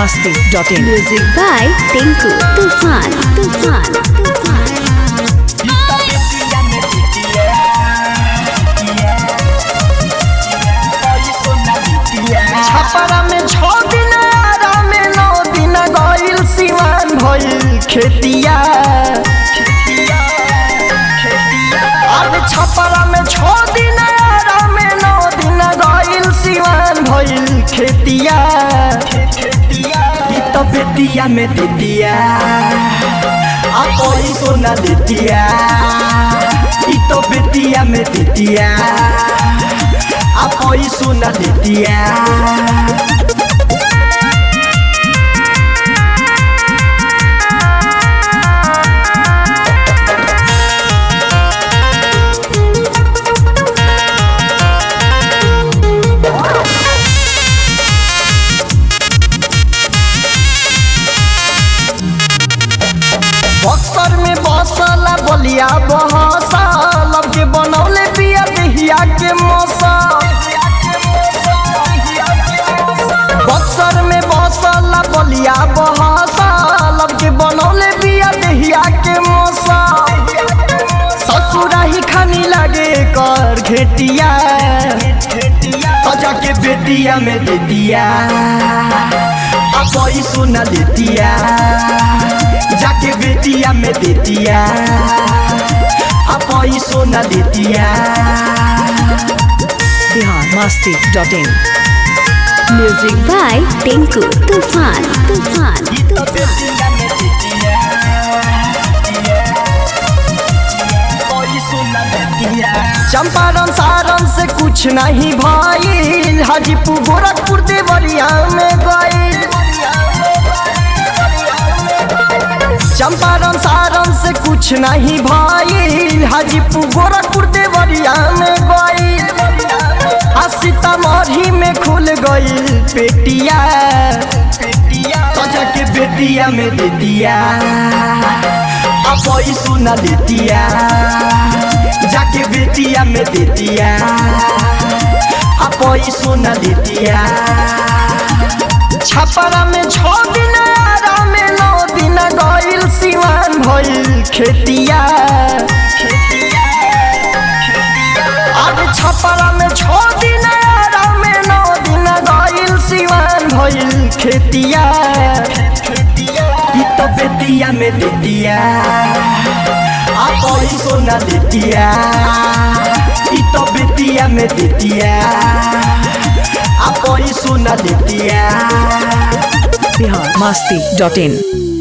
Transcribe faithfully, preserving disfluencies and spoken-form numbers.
masti dot in. Music by Tinku Tufan. Tufan. Tufan. Chhapra में छो दिन आरा में नौ दिन गइल सिवान भइल खेतिया। अरे छपरा में छो दिन आरा में नौ दिन गइल सिवान भइल खेतिया। ई तो बेतिया में देतिया आ कोई सोना देतिया। ई तो बेतिया में देतिया आ कोई सोना देतिया। बक्सर में बसला बलिया बहसल अब के बनौले पिया दहिया के मौसम। बक्सर में बसला बलिया बहसल अब के बनौले पिया दहिया के मौसम। ससुरा ही खानी लगे कर घेटिया सजा के बेटिया में देतिया अब कोई सुना देतिया जाके बेटिया में देतिया अब कोई सोना देतिया। Bihar masti dot in. Music by Tinku Tufan. Tufan. Tufan. Champaran Saran से कुछ नहीं भइल हाजीपुर गोरखपुर देवरिया में गइल। चंपारण सारण से कुछ नहीं भइल हाजीपुर गोरखपुर देवरिया में गइल। आ सीतामढ़ी में खुल गइल पेटिया सजा के बेटिया में देतिया अब कोई सुना देतिया जाके बेटिया में देतिया अब कोई सुना देतिया। छपरा में छो दिन आरा में नौ दिन गइल सिवान भइल खेतिया। अरे छपरा में छो दिन आरा में नौ दिन गइल सिवान भइल खेतिया। ई तो बेटिया में देतिया आ कोई सोना देतिया। ई तो बेटिया में देतिया आ कोई सोना देतिया। Bihar masti dot in.